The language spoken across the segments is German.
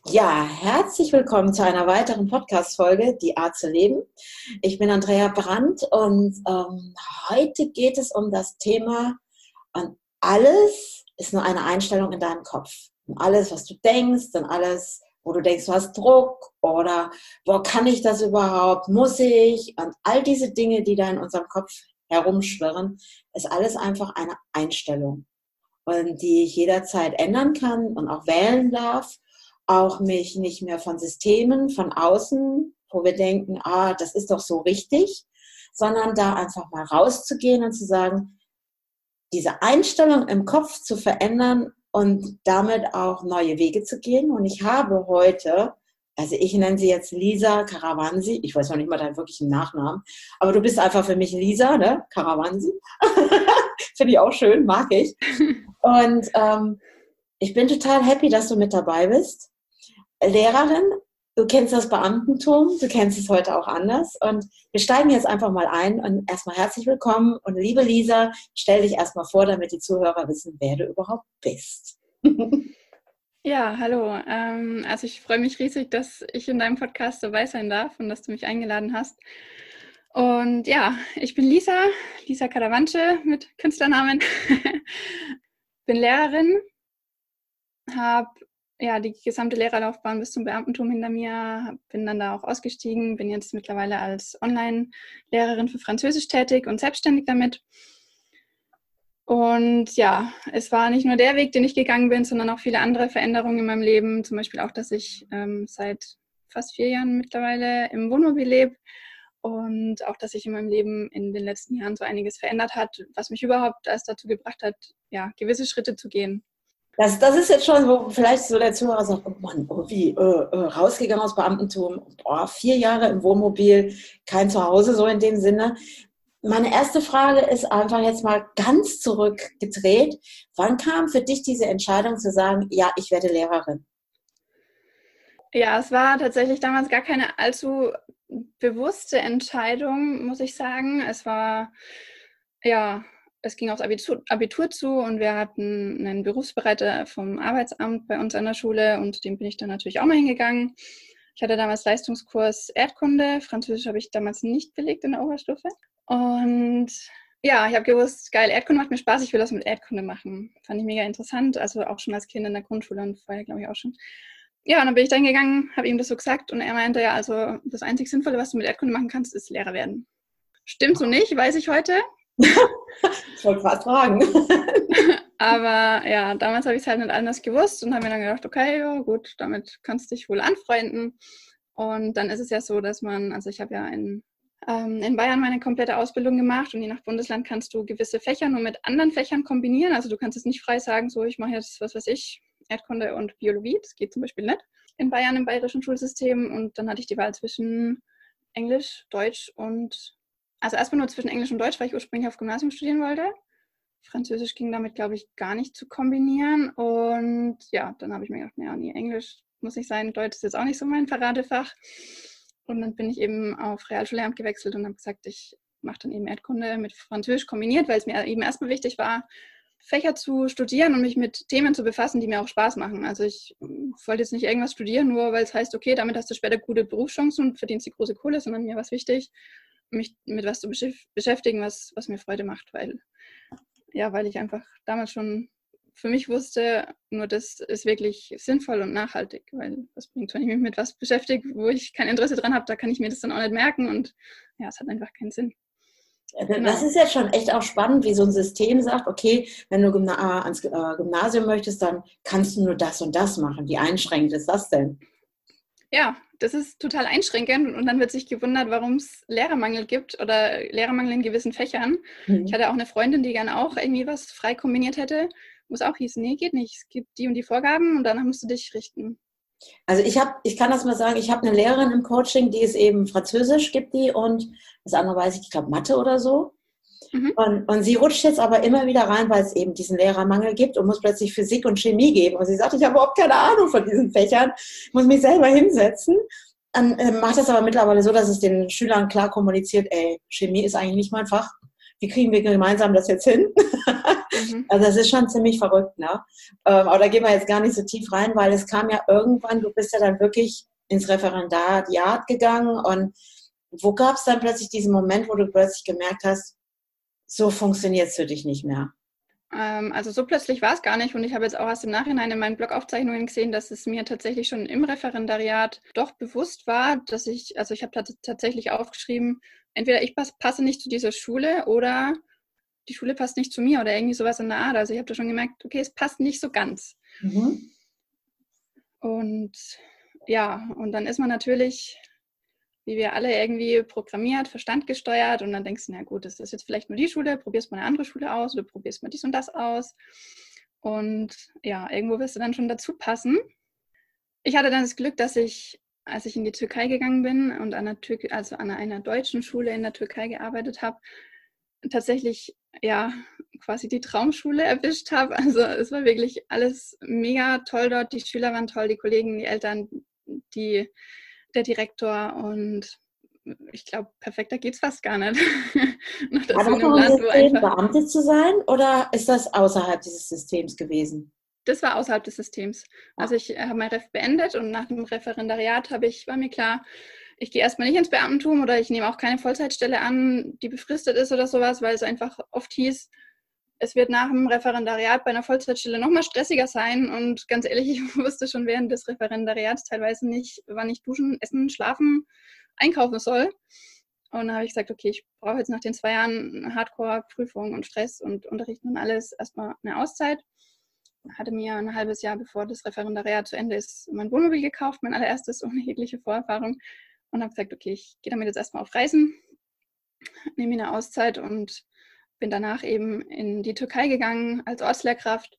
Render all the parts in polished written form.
Ja, herzlich willkommen zu einer weiteren Podcast-Folge, Die Art zu leben. Ich bin Andrea Brandt und heute geht es um das Thema, und alles ist nur eine Einstellung in deinem Kopf. Und alles, was du denkst und alles, wo du denkst, du hast Druck oder wo kann ich das überhaupt, muss ich? Und all diese Dinge, die da in unserem Kopf herumschwirren, ist alles einfach eine Einstellung. Und die ich jederzeit ändern kann und auch wählen darf. Auch mich nicht mehr von Systemen, von außen, wo wir denken, das ist doch so richtig, sondern da einfach mal rauszugehen und zu sagen, diese Einstellung im Kopf zu verändern und damit auch neue Wege zu gehen. Und ich habe heute, also ich nenne sie jetzt Lisa Karawansi, ich weiß noch nicht mal deinen wirklichen Nachnamen, aber du bist einfach für mich Lisa, ne? Karawansi. Finde ich auch schön, mag ich. Und ich bin total happy, dass du mit dabei bist. Lehrerin, du kennst das Beamtentum, du kennst es heute auch anders. Und wir steigen jetzt einfach mal ein und erstmal herzlich willkommen. Und liebe Lisa, stell dich erstmal vor, damit die Zuhörer wissen, wer du überhaupt bist. Ja, hallo. Also ich freue mich riesig, dass ich in deinem Podcast dabei sein darf und dass du mich eingeladen hast. Und ja, ich bin Lisa Karawanche mit Künstlernamen. Bin Lehrerin, habe die gesamte Lehrerlaufbahn bis zum Beamtentum hinter mir, bin dann da auch ausgestiegen, bin jetzt mittlerweile als Online-Lehrerin für Französisch tätig und selbstständig damit. Und ja, es war nicht nur der Weg, den ich gegangen bin, sondern auch viele andere Veränderungen in meinem Leben. Zum Beispiel auch, dass ich seit fast 4 Jahren mittlerweile im Wohnmobil lebe und auch, dass sich in meinem Leben in den letzten Jahren so einiges verändert hat, was mich überhaupt erst dazu gebracht hat, ja, gewisse Schritte zu gehen. Das ist jetzt schon, wo vielleicht so der Zuhörer sagt, oh Mann, rausgegangen aus Beamtentum, 4 Jahre im Wohnmobil, kein Zuhause so in dem Sinne. Meine erste Frage ist einfach jetzt mal ganz zurückgedreht. Wann kam für dich diese Entscheidung zu sagen, ja, ich werde Lehrerin? Ja, es war tatsächlich damals gar keine allzu bewusste Entscheidung, muss ich sagen. Es ging aufs Abitur zu und wir hatten einen Berufsbereiter vom Arbeitsamt bei uns an der Schule und dem bin ich dann natürlich auch mal hingegangen. Ich hatte damals Leistungskurs Erdkunde, Französisch habe ich damals nicht belegt in der Oberstufe. Und ja, ich habe gewusst, geil, Erdkunde macht mir Spaß, ich will das mit Erdkunde machen. Fand ich mega interessant, also auch schon als Kind in der Grundschule und vorher glaube ich auch schon. Ja, und dann bin ich dann gegangen, habe ihm das so gesagt und er meinte, ja, also das einzig Sinnvolle, was du mit Erdkunde machen kannst, ist Lehrer werden. Stimmt so nicht, weiß ich heute. Ich wollte gerade fragen. Aber ja, damals habe ich es halt nicht anders gewusst und habe mir dann gedacht, okay, ja, gut, damit kannst du dich wohl anfreunden. Und dann ist es ja so, dass ich habe ja in Bayern meine komplette Ausbildung gemacht und je nach Bundesland kannst du gewisse Fächer nur mit anderen Fächern kombinieren. Also du kannst es nicht frei sagen, so ich mache jetzt, was weiß ich, Erdkunde und Biologie. Das geht zum Beispiel nicht in Bayern im bayerischen Schulsystem. Und dann hatte ich die Wahl zwischen Englisch, Deutsch also erstmal nur zwischen Englisch und Deutsch, weil ich ursprünglich auf Gymnasium studieren wollte. Französisch ging damit, glaube ich, gar nicht zu kombinieren. Und ja, dann habe ich mir gedacht, nee, Englisch muss nicht sein, Deutsch ist jetzt auch nicht so mein Paradefach. Und dann bin ich eben auf Realschullehramt gewechselt und habe gesagt, ich mache dann eben Erdkunde mit Französisch kombiniert, weil es mir eben erstmal wichtig war, Fächer zu studieren und mich mit Themen zu befassen, die mir auch Spaß machen. Also ich wollte jetzt nicht irgendwas studieren, nur weil es heißt, okay, damit hast du später gute Berufschancen und verdienst die große Kohle, sondern mir war es wichtig, mich mit was zu beschäftigen, was mir Freude macht, weil ich einfach damals schon für mich wusste, nur das ist wirklich sinnvoll und nachhaltig, weil was bringt, wenn ich mich mit was beschäftige, wo ich kein Interesse dran habe, da kann ich mir das dann auch nicht merken und ja, es hat einfach keinen Sinn. Genau. Das ist jetzt schon echt auch spannend, wie so ein System sagt, okay, wenn du ans Gymnasium möchtest, dann kannst du nur das und das machen. Wie einschränkend ist das denn? Ja, das ist total einschränkend und dann wird sich gewundert, warum es Lehrermangel gibt oder Lehrermangel in gewissen Fächern. Ich hatte auch eine Freundin, die gerne auch irgendwie was frei kombiniert hätte, wo es auch hieß, nee, geht nicht, es gibt die und die Vorgaben und danach musst du dich richten. Also ich kann das mal sagen, ich habe eine Lehrerin im Coaching, die ist eben Französisch, gibt die und das andere weiß ich glaube Mathe oder so. Mhm. Und sie rutscht jetzt aber immer wieder rein, weil es eben diesen Lehrermangel gibt und muss plötzlich Physik und Chemie geben. Und sie sagt, ich habe überhaupt keine Ahnung von diesen Fächern, muss mich selber hinsetzen. Dann macht das aber mittlerweile so, dass es den Schülern klar kommuniziert, ey, Chemie ist eigentlich nicht mein Fach. Wie kriegen wir gemeinsam das jetzt hin? Also das ist schon ziemlich verrückt, ne? Aber da gehen wir jetzt gar nicht so tief rein, weil es kam ja irgendwann, du bist ja dann wirklich ins Referendariat gegangen und wo gab es dann plötzlich diesen Moment, wo du plötzlich gemerkt hast, so funktioniert es für dich nicht mehr? Also so plötzlich war es gar nicht und ich habe jetzt auch erst im Nachhinein in meinen Blogaufzeichnungen gesehen, dass es mir tatsächlich schon im Referendariat doch bewusst war, dass ich habe tatsächlich aufgeschrieben, entweder ich passe nicht zu dieser Schule oder die Schule passt nicht zu mir oder irgendwie sowas in der Art. Also ich habe da schon gemerkt, okay, es passt nicht so ganz. Mhm. Und ja, und dann ist man natürlich, wie wir alle, irgendwie programmiert, verstandgesteuert und dann denkst du, na gut, das ist jetzt vielleicht nur die Schule, probierst mal eine andere Schule aus oder probierst mal dies und das aus und ja, irgendwo wirst du dann schon dazu passen. Ich hatte dann das Glück, dass ich, als ich in die Türkei gegangen bin und an einer deutschen Schule in der Türkei gearbeitet habe, tatsächlich ja quasi die Traumschule erwischt habe. Also es war wirklich alles mega toll dort. Die Schüler waren toll, die Kollegen, die Eltern, der Direktor und ich glaube, perfekter geht es fast gar nicht. Noch War dazu das in einem noch ein Land, wo System, einfach... Beamte zu sein oder ist das außerhalb dieses Systems gewesen? Das war außerhalb des Systems. Also Ja. ich habe mein Ref beendet und nach dem Referendariat war mir klar, ich gehe erstmal nicht ins Beamtentum oder ich nehme auch keine Vollzeitstelle an, die befristet ist oder sowas, weil es einfach oft hieß, es wird nach dem Referendariat bei einer Vollzeitstelle nochmal stressiger sein. Und ganz ehrlich, ich wusste schon während des Referendariats teilweise nicht, wann ich duschen, essen, schlafen, einkaufen soll. Und dann habe ich gesagt, okay, ich brauche jetzt nach den 2 Jahren Hardcore-Prüfung und Stress und Unterrichten und alles erstmal eine Auszeit. Hatte mir ein halbes Jahr, bevor das Referendariat zu Ende ist, mein Wohnmobil gekauft, mein allererstes ohne jegliche Vorerfahrung. Und habe gesagt, okay, ich gehe damit jetzt erstmal auf Reisen, nehme mir eine Auszeit und bin danach eben in die Türkei gegangen als Ortslehrkraft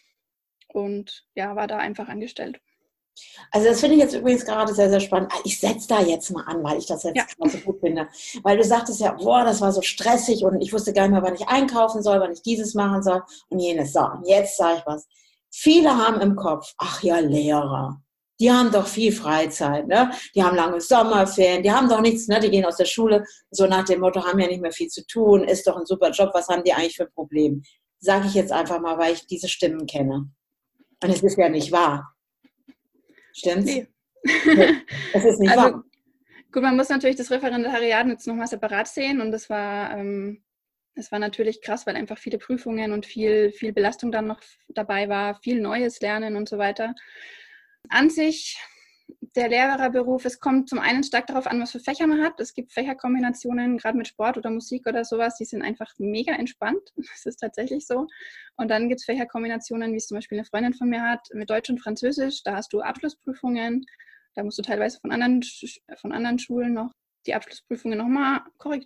und ja, war da einfach angestellt. Also das finde ich jetzt übrigens gerade sehr, sehr spannend. Ich setze da jetzt mal an, weil ich das Ja, jetzt gerade so gut finde. Weil du sagtest ja, boah, das war so stressig und ich wusste gar nicht mehr, wann ich einkaufen soll, wann ich dieses machen soll und jenes. So, und jetzt sage ich was. Viele haben im Kopf, ach ja, Lehrer, die haben doch viel Freizeit, ne? Die haben lange Sommerferien, die haben doch nichts, ne? Die gehen aus der Schule, so nach dem Motto, haben ja nicht mehr viel zu tun, ist doch ein super Job, was haben die eigentlich für ein Problem? Sage ich jetzt einfach mal, weil ich diese Stimmen kenne. Und es ist ja nicht wahr. Stimmt's? nee. Nee, das ist nicht Also wahr. gut, man muss natürlich das Referendariat jetzt nochmal separat sehen und es war natürlich krass, weil einfach viele Prüfungen und viel Belastung dann noch dabei war, viel Neues lernen und so weiter. An sich, der Lehrerberuf, es kommt zum einen stark darauf an, was für Fächer man hat. Es gibt Fächerkombinationen, gerade mit Sport oder Musik oder sowas, die sind einfach mega entspannt. Das ist tatsächlich so. Und dann gibt es Fächerkombinationen, wie es zum Beispiel eine Freundin von mir hat, mit Deutsch und Französisch. Da hast du Abschlussprüfungen. Da musst du teilweise von anderen Schulen noch die Abschlussprüfungen nochmal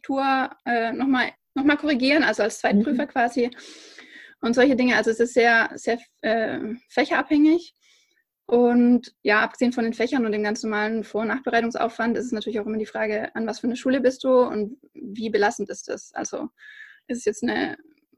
nochmal korrigieren, also als Zweitprüfer quasi. Und solche Dinge. Also es ist sehr, sehr fächerabhängig. Und ja, abgesehen von den Fächern und dem ganz normalen Vor- und Nachbereitungsaufwand ist es natürlich auch immer die Frage, an was für eine Schule bist du und wie belastend ist das? Also ist es jetzt eine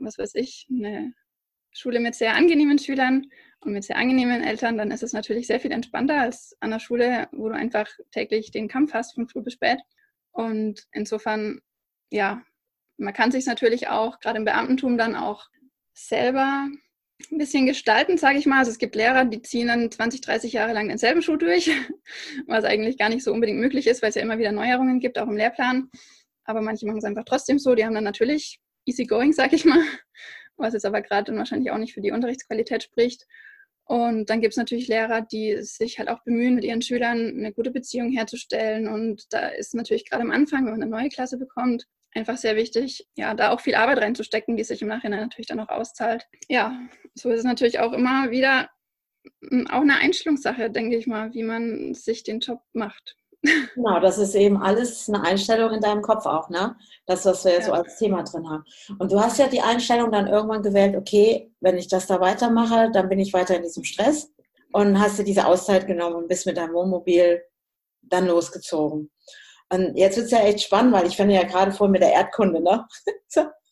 Schule mit sehr angenehmen Schülern und mit sehr angenehmen Eltern, dann ist es natürlich sehr viel entspannter als an einer Schule, wo du einfach täglich den Kampf hast von früh bis spät. Und insofern, ja, man kann sich natürlich auch, gerade im Beamtentum, dann auch selber ein bisschen gestalten, sage ich mal. Also es gibt Lehrer, die ziehen dann 20, 30 Jahre lang denselben Schuh durch, was eigentlich gar nicht so unbedingt möglich ist, weil es ja immer wieder Neuerungen gibt, auch im Lehrplan. Aber manche machen es einfach trotzdem so. Die haben dann natürlich easy going, sage ich mal, was jetzt aber gerade dann wahrscheinlich auch nicht für die Unterrichtsqualität spricht. Und dann gibt es natürlich Lehrer, die sich halt auch bemühen, mit ihren Schülern eine gute Beziehung herzustellen. Und da ist natürlich gerade am Anfang, wenn man eine neue Klasse bekommt, einfach sehr wichtig, ja, da auch viel Arbeit reinzustecken, die sich im Nachhinein natürlich dann auch auszahlt. Ja, so ist es natürlich auch immer wieder auch eine Einstellungssache, denke ich mal, wie man sich den Job macht. Genau, das ist eben alles eine Einstellung in deinem Kopf auch, ne? Das, was wir jetzt so Ja. als Thema drin haben. Und du hast ja die Einstellung dann irgendwann gewählt, okay, wenn ich das da weitermache, dann bin ich weiter in diesem Stress und hast dir diese Auszeit genommen und bist mit deinem Wohnmobil dann losgezogen. Und jetzt wird es ja echt spannend, weil ich finde ja gerade vorhin mit der Erdkunde, ne?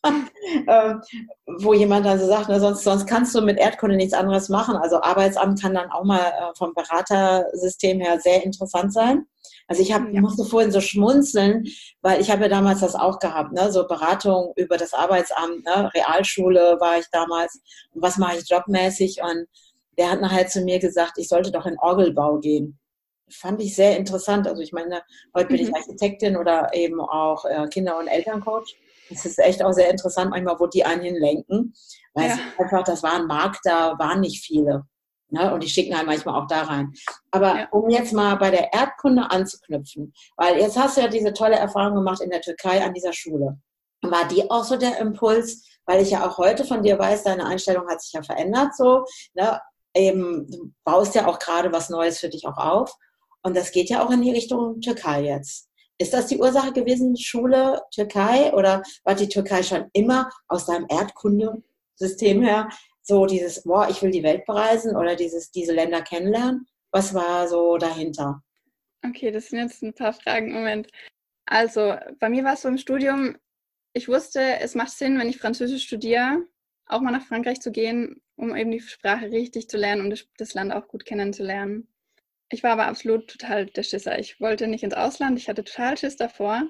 wo jemand dann so sagt, na, sonst kannst du mit Erdkunde nichts anderes machen. Also Arbeitsamt kann dann auch mal vom Beratersystem her sehr interessant sein. Also ich musste vorhin so schmunzeln, weil ich habe ja damals das auch gehabt, ne? So Beratung über das Arbeitsamt, ne? Realschule war ich damals und was mache ich jobmäßig, und der hat nachher zu mir gesagt, ich sollte doch in Orgelbau gehen. Fand ich sehr interessant. Also ich meine, heute bin ich Architektin oder eben auch Kinder- und Elterncoach. Es ist echt auch sehr interessant, manchmal, wo die einen hinlenken. Weil es ist einfach, das war ein Markt, da waren nicht viele. Ne? Und die schicken halt manchmal auch da rein. Aber um jetzt mal bei der Erdkunde anzuknüpfen, weil jetzt hast du ja diese tolle Erfahrung gemacht in der Türkei an dieser Schule. War die auch so der Impuls? Weil ich ja auch heute von dir weiß, deine Einstellung hat sich ja verändert so. Ne? Eben, du baust ja auch gerade was Neues für dich auch auf. Und das geht ja auch in die Richtung Türkei jetzt. Ist das die Ursache gewesen, Schule, Türkei? Oder war die Türkei schon immer aus deinem Erdkundesystem her so dieses, boah, ich will die Welt bereisen oder diese Länder kennenlernen? Was war so dahinter? Okay, das sind jetzt ein paar Fragen. Moment. Also, bei mir war es so im Studium, ich wusste, es macht Sinn, wenn ich Französisch studiere, auch mal nach Frankreich zu gehen, um eben die Sprache richtig zu lernen und das Land auch gut kennenzulernen. Ich war aber absolut total der Schisser. Ich wollte nicht ins Ausland, ich hatte total Schiss davor.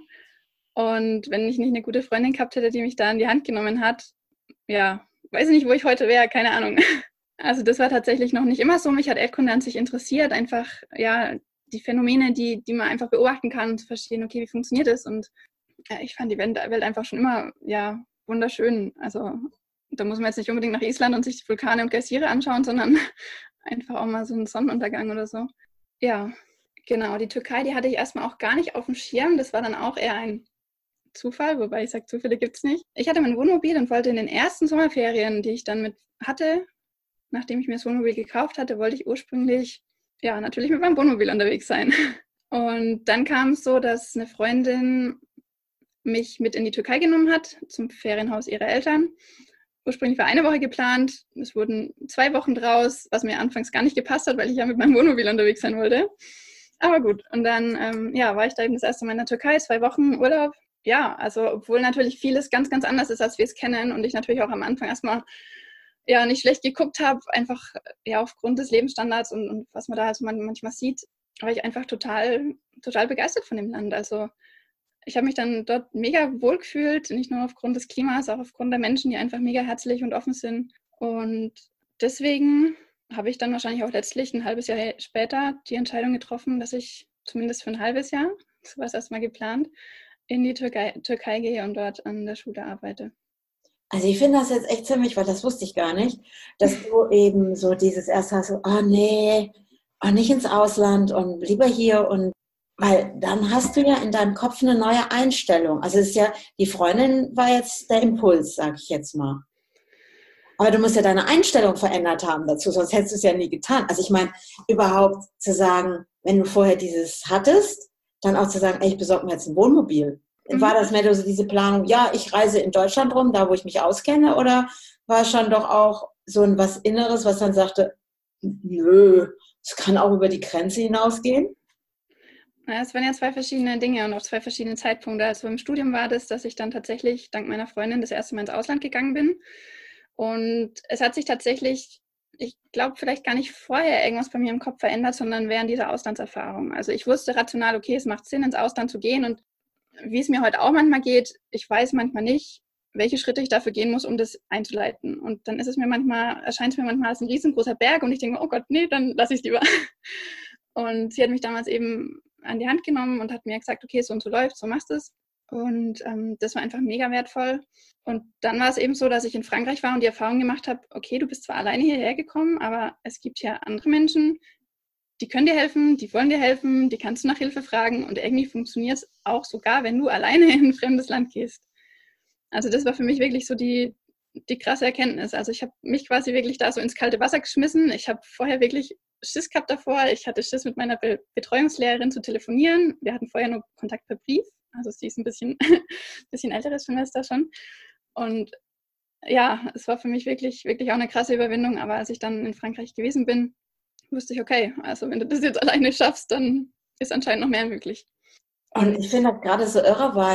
Und wenn ich nicht eine gute Freundin gehabt hätte, die mich da in die Hand genommen hat, ja, weiß ich nicht, wo ich heute wäre, keine Ahnung. Also das war tatsächlich noch nicht immer so. Mich hat Erdkunde an sich interessiert, einfach, ja, die Phänomene, die man einfach beobachten kann, zu verstehen, okay, wie funktioniert das? Und ich fand die Welt einfach schon immer, ja, wunderschön. Also da muss man jetzt nicht unbedingt nach Island und sich die Vulkane und Geysire anschauen, sondern einfach auch mal so einen Sonnenuntergang oder so. Ja, genau. Die Türkei, die hatte ich erstmal auch gar nicht auf dem Schirm. Das war dann auch eher ein Zufall, wobei ich sage, Zufälle gibt es nicht. Ich hatte mein Wohnmobil und wollte in den ersten Sommerferien, die ich dann mit hatte, nachdem ich mir das Wohnmobil gekauft hatte, wollte ich ursprünglich, ja, natürlich mit meinem Wohnmobil unterwegs sein. Und dann kam es so, dass eine Freundin mich mit in die Türkei genommen hat, zum Ferienhaus ihrer Eltern. Ursprünglich war eine Woche geplant, es wurden 2 Wochen draus, was mir anfangs gar nicht gepasst hat, weil ich ja mit meinem Wohnmobil unterwegs sein wollte. Aber gut, und dann war ich da eben das erste Mal in der Türkei, 2 Wochen Urlaub. Ja, also obwohl natürlich vieles ganz, ganz anders ist, als wir es kennen und ich natürlich auch am Anfang erstmal ja nicht schlecht geguckt habe, einfach ja aufgrund des Lebensstandards und was man da also manchmal sieht, war ich einfach total, total begeistert von dem Land. Also ich habe mich dann dort mega wohl gefühlt, nicht nur aufgrund des Klimas, auch aufgrund der Menschen, die einfach mega herzlich und offen sind. Und deswegen habe ich dann wahrscheinlich auch letztlich ein halbes Jahr später die Entscheidung getroffen, dass ich zumindest für ein halbes Jahr, so war es erstmal geplant, in die Türkei gehe und dort an der Schule arbeite. Also ich finde das jetzt echt ziemlich, weil das wusste ich gar nicht, dass du eben so dieses erste hast, so, oh nee, oh, nicht ins Ausland und lieber hier, und weil dann hast du ja in deinem Kopf eine neue Einstellung. Also es ist ja, die Freundin war jetzt der Impuls, sag ich jetzt mal. Aber du musst ja deine Einstellung verändert haben dazu, sonst hättest du es ja nie getan. Also ich meine, überhaupt zu sagen, wenn du vorher dieses hattest, dann auch zu sagen, ey, ich besorge mir jetzt ein Wohnmobil. War das mehr so diese Planung, ja, ich reise in Deutschland rum, da wo ich mich auskenne, oder war es schon doch auch so ein was Inneres, was dann sagte, nö, es kann auch über die Grenze hinausgehen? Ja, es waren ja 2 verschiedene Dinge und auch 2 verschiedene Zeitpunkte. Also im Studium war das, dass ich dann tatsächlich dank meiner Freundin das erste Mal ins Ausland gegangen bin. Und es hat sich tatsächlich, ich glaube, vielleicht gar nicht vorher irgendwas bei mir im Kopf verändert, sondern während dieser Auslandserfahrung. Also ich wusste rational, okay, es macht Sinn, ins Ausland zu gehen. Und wie es mir heute auch manchmal geht, ich weiß manchmal nicht, welche Schritte ich dafür gehen muss, um das einzuleiten. Und dann erscheint es mir manchmal als ein riesengroßer Berg und ich denke, oh Gott, nee, dann lasse ich es lieber. Und sie hat mich damals eben an die Hand genommen und hat mir gesagt, okay, so und so läuft, so machst du es. Und das war einfach mega wertvoll. Und dann war es eben so, dass ich in Frankreich war und die Erfahrung gemacht habe, okay, du bist zwar alleine hierher gekommen, aber es gibt ja andere Menschen, die können dir helfen, die wollen dir helfen, die kannst du nach Hilfe fragen und irgendwie funktioniert es auch sogar, wenn du alleine in ein fremdes Land gehst. Also das war für mich wirklich so die krasse Erkenntnis. Also ich habe mich quasi wirklich da so ins kalte Wasser geschmissen. Ich habe vorher wirklich Schiss gehabt davor. Ich hatte Schiss, mit meiner Betreuungslehrerin zu telefonieren. Wir hatten vorher nur Kontakt per Brief. Also sie ist ein bisschen älteres Semester schon. Und ja, es war für mich wirklich, wirklich auch eine krasse Überwindung. Aber als ich dann in Frankreich gewesen bin, wusste ich, okay, also wenn du das jetzt alleine schaffst, dann ist anscheinend noch mehr möglich. Und ich finde das gerade so irre, weil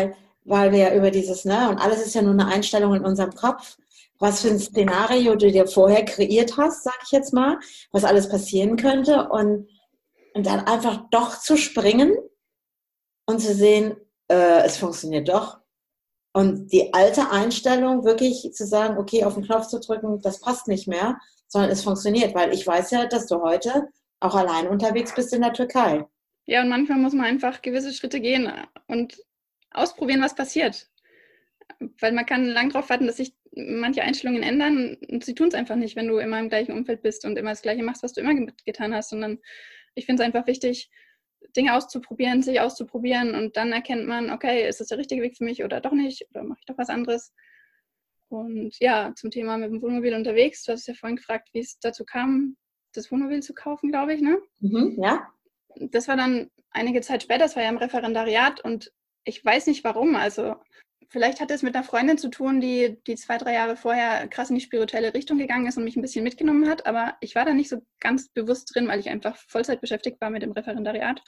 weil wir ja über dieses, ne, und alles ist ja nur eine Einstellung in unserem Kopf, was für ein Szenario du dir vorher kreiert hast, sag ich jetzt mal, was alles passieren könnte und dann einfach doch zu springen und zu sehen, es funktioniert doch. Und die alte Einstellung wirklich zu sagen, okay, auf den Knopf zu drücken, das passt nicht mehr, sondern es funktioniert, weil ich weiß ja, dass du heute auch allein unterwegs bist in der Türkei. Ja, und manchmal muss man einfach gewisse Schritte gehen und ausprobieren, was passiert. Weil man kann lang darauf warten, dass sich manche Einstellungen ändern und sie tun es einfach nicht, wenn du immer im gleichen Umfeld bist und immer das Gleiche machst, was du immer getan hast. Sondern ich finde es einfach wichtig, Dinge auszuprobieren, sich auszuprobieren und dann erkennt man, okay, ist das der richtige Weg für mich oder doch nicht oder mache ich doch was anderes. Und ja, zum Thema mit dem Wohnmobil unterwegs, du hast ja vorhin gefragt, wie es dazu kam, das Wohnmobil zu kaufen, glaube ich, ne? Ja. Das war dann einige Zeit später, das war ja im Referendariat und ich weiß nicht warum, also vielleicht hatte es mit einer Freundin zu tun, die 2, 3 Jahre vorher krass in die spirituelle Richtung gegangen ist und mich ein bisschen mitgenommen hat, aber ich war da nicht so ganz bewusst drin, weil ich einfach Vollzeit beschäftigt war mit dem Referendariat.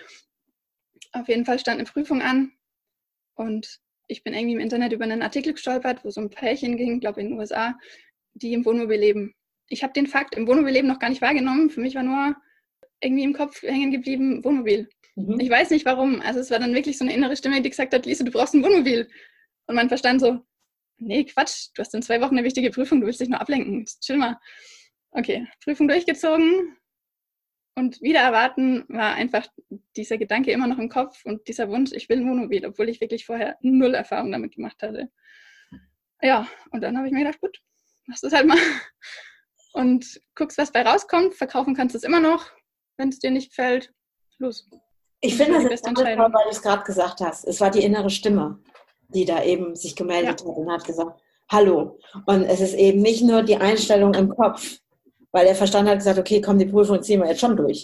Auf jeden Fall stand eine Prüfung an und ich bin irgendwie im Internet über einen Artikel gestolpert, wo so ein Pärchen ging, glaube ich in den USA, die im Wohnmobil leben. Ich habe den Fakt im Wohnmobil leben noch gar nicht wahrgenommen. Für mich war nur irgendwie im Kopf hängen geblieben, Wohnmobil. Ich weiß nicht warum. Also es war dann wirklich so eine innere Stimme, die gesagt hat, Lise, du brauchst ein Wohnmobil. Und mein Verstand so, nee, Quatsch, du hast in 2 Wochen eine wichtige Prüfung, du willst dich nur ablenken. Chill mal. Okay, Prüfung durchgezogen und wieder erwarten war einfach dieser Gedanke immer noch im Kopf und dieser Wunsch, ich will ein Wohnmobil, obwohl ich wirklich vorher 0 Erfahrung damit gemacht hatte. Ja, und dann habe ich mir gedacht, gut, machst du es halt mal und guckst, was bei rauskommt. Verkaufen kannst du es immer noch, wenn es dir nicht gefällt. Los. Ich finde das jetzt toll, weil du es gerade gesagt hast. Es war die innere Stimme, die da eben sich gemeldet hat und hat gesagt, hallo. Und es ist eben nicht nur die Einstellung im Kopf, weil der Verstand hat gesagt, okay, komm, die Prüfung ziehen wir jetzt schon durch.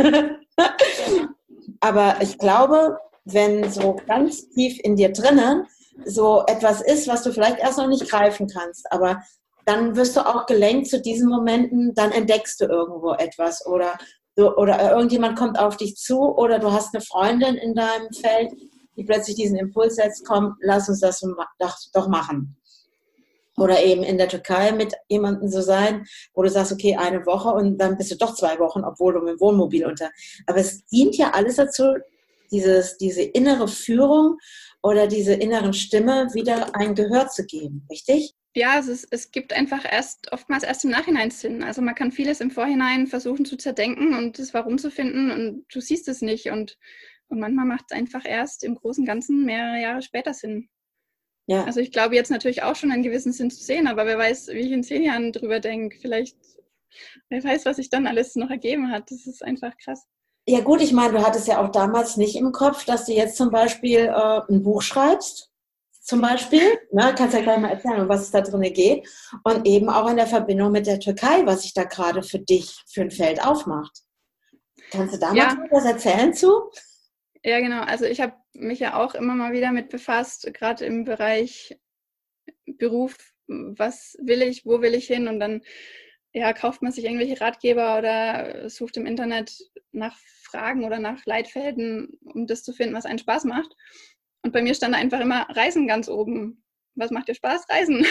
Aber ich glaube, wenn so ganz tief in dir drinnen so etwas ist, was du vielleicht erst noch nicht greifen kannst, aber dann wirst du auch gelenkt zu diesen Momenten, dann entdeckst du irgendwo etwas oder irgendjemand kommt auf dich zu oder du hast eine Freundin in deinem Feld, die plötzlich diesen Impuls setzt, komm, lass uns das doch machen. Oder eben in der Türkei mit jemandem so sein, wo du sagst, okay, eine Woche und dann bist du doch 2 Wochen, obwohl du mit dem Wohnmobil Aber es dient ja alles dazu, diese innere Führung oder diese inneren Stimme wieder ein Gehör zu geben, richtig? Ja, es gibt einfach oftmals erst im Nachhinein Sinn. Also man kann vieles im Vorhinein versuchen zu zerdenken und das Warum zu finden und du siehst es nicht. Und manchmal macht es einfach erst im Großen und Ganzen mehrere Jahre später Sinn. Ja. Also ich glaube jetzt natürlich auch schon einen gewissen Sinn zu sehen, aber wer weiß, wie ich in 10 Jahren drüber denke. Vielleicht, wer weiß, was sich dann alles noch ergeben hat. Das ist einfach krass. Ja gut, ich meine, du hattest ja auch damals nicht im Kopf, dass du jetzt zum Beispiel ein Buch schreibst, zum Beispiel. Ne? Kannst ja gleich mal erzählen, um was es da drin geht. Und eben auch in der Verbindung mit der Türkei, was sich da gerade für dich für ein Feld aufmacht. Kannst du da mal was erzählen zu? Ja, genau. Also ich habe mich ja auch immer mal wieder mit befasst, gerade im Bereich Beruf. Was will ich, wo will ich hin? Und dann kauft man sich irgendwelche Ratgeber oder sucht im Internet nach Fragen oder nach Leitfäden, um das zu finden, was einen Spaß macht. Und bei mir stand da einfach immer Reisen ganz oben. Was macht dir Spaß? Reisen.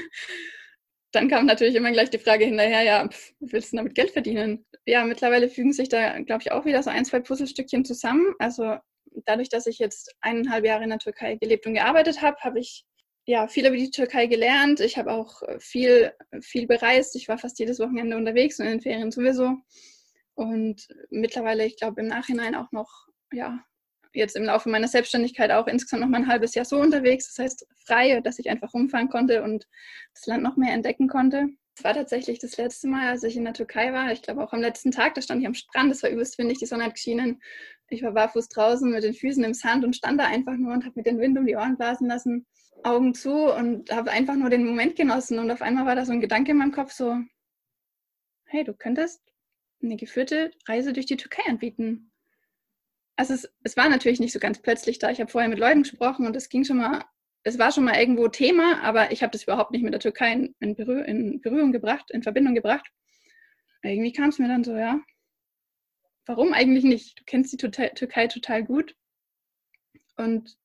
Dann kam natürlich immer gleich die Frage hinterher, ja, willst du damit Geld verdienen? Ja, mittlerweile fügen sich da, glaube ich, auch wieder so 1, 2 Puzzlestückchen zusammen. Also dadurch, dass ich jetzt 1,5 Jahre in der Türkei gelebt und gearbeitet habe, habe ich viel über die Türkei gelernt. Ich habe auch viel bereist. Ich war fast jedes Wochenende unterwegs und in den Ferien sowieso. Und mittlerweile, ich glaube, im Nachhinein auch noch, jetzt im Laufe meiner Selbstständigkeit auch insgesamt noch mal ein halbes Jahr so unterwegs. Das heißt, frei, dass ich einfach rumfahren konnte und das Land noch mehr entdecken konnte. Es war tatsächlich das letzte Mal, als ich in der Türkei war. Ich glaube auch am letzten Tag, da stand ich am Strand, es war übelst windig, die Sonne hat geschienen. Ich war barfuß draußen mit den Füßen im Sand und stand da einfach nur und habe mir den Wind um die Ohren blasen lassen, Augen zu und habe einfach nur den Moment genossen. Und auf einmal war da so ein Gedanke in meinem Kopf so, hey, du könntest eine geführte Reise durch die Türkei anbieten. Also es war natürlich nicht so ganz plötzlich da. Ich habe vorher mit Leuten gesprochen und es war schon mal irgendwo Thema, aber ich habe das überhaupt nicht mit der Türkei in Berührung gebracht, in Verbindung gebracht. Irgendwie kam es mir dann so, ja, warum eigentlich nicht? Du kennst die Türkei total gut und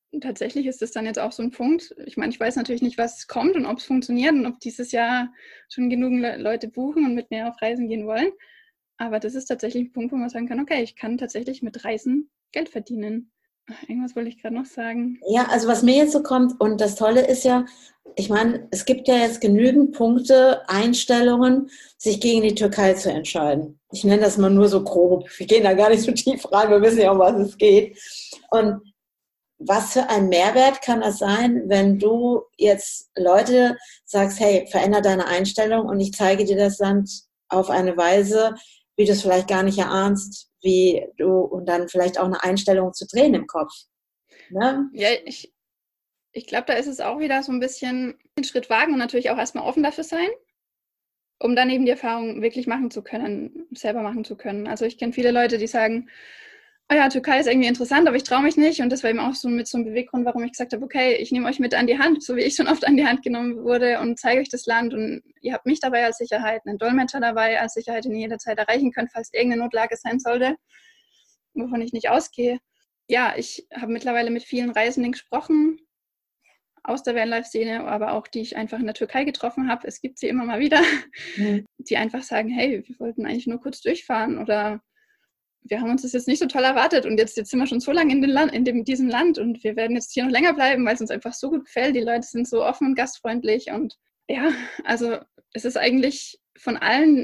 tatsächlich ist das dann jetzt auch so ein Punkt. Ich meine, ich weiß natürlich nicht, was kommt und ob es funktioniert und ob dieses Jahr schon genug Leute buchen und mit mir auf Reisen gehen wollen. Aber das ist tatsächlich ein Punkt, wo man sagen kann, okay, ich kann tatsächlich mit Reisen Geld verdienen. Irgendwas wollte ich gerade noch sagen. Ja, also was mir jetzt so kommt, und das Tolle ist ja, ich meine, es gibt ja jetzt genügend Punkte, Einstellungen, sich gegen die Türkei zu entscheiden. Ich nenne das mal nur so grob. Wir gehen da gar nicht so tief rein, wir wissen ja, um was es geht. Und was für ein Mehrwert kann das sein, wenn du jetzt Leute sagst, hey, veränder deine Einstellung und ich zeige dir das Land auf eine Weise, wie du es vielleicht gar nicht erahnst, wie du, und dann vielleicht auch eine Einstellung zu drehen im Kopf. Ne? Ja, ich glaube, da ist es auch wieder so ein bisschen einen Schritt wagen und natürlich auch erstmal offen dafür sein, um dann eben die Erfahrung wirklich machen zu können, selber machen zu können. Also ich kenne viele Leute, die sagen, oh ja, Türkei ist irgendwie interessant, aber ich traue mich nicht. Und das war eben auch so mit so einem Beweggrund, warum ich gesagt habe, okay, ich nehme euch mit an die Hand, so wie ich schon oft an die Hand genommen wurde und zeige euch das Land. Und ihr habt mich dabei als Sicherheit, einen Dolmetscher dabei als Sicherheit, den ihr jederzeit erreichen könnt, falls irgendeine Notlage sein sollte, wovon ich nicht ausgehe. Ja, ich habe mittlerweile mit vielen Reisenden gesprochen, aus der Vanlife-Szene, aber auch die ich einfach in der Türkei getroffen habe. Es gibt sie immer mal wieder, die einfach sagen, hey, wir wollten eigentlich nur kurz durchfahren oder wir haben uns das jetzt nicht so toll erwartet und jetzt sind wir schon so lange in diesem Land und wir werden jetzt hier noch länger bleiben, weil es uns einfach so gut gefällt. Die Leute sind so offen und gastfreundlich und ja, also es ist eigentlich von allen,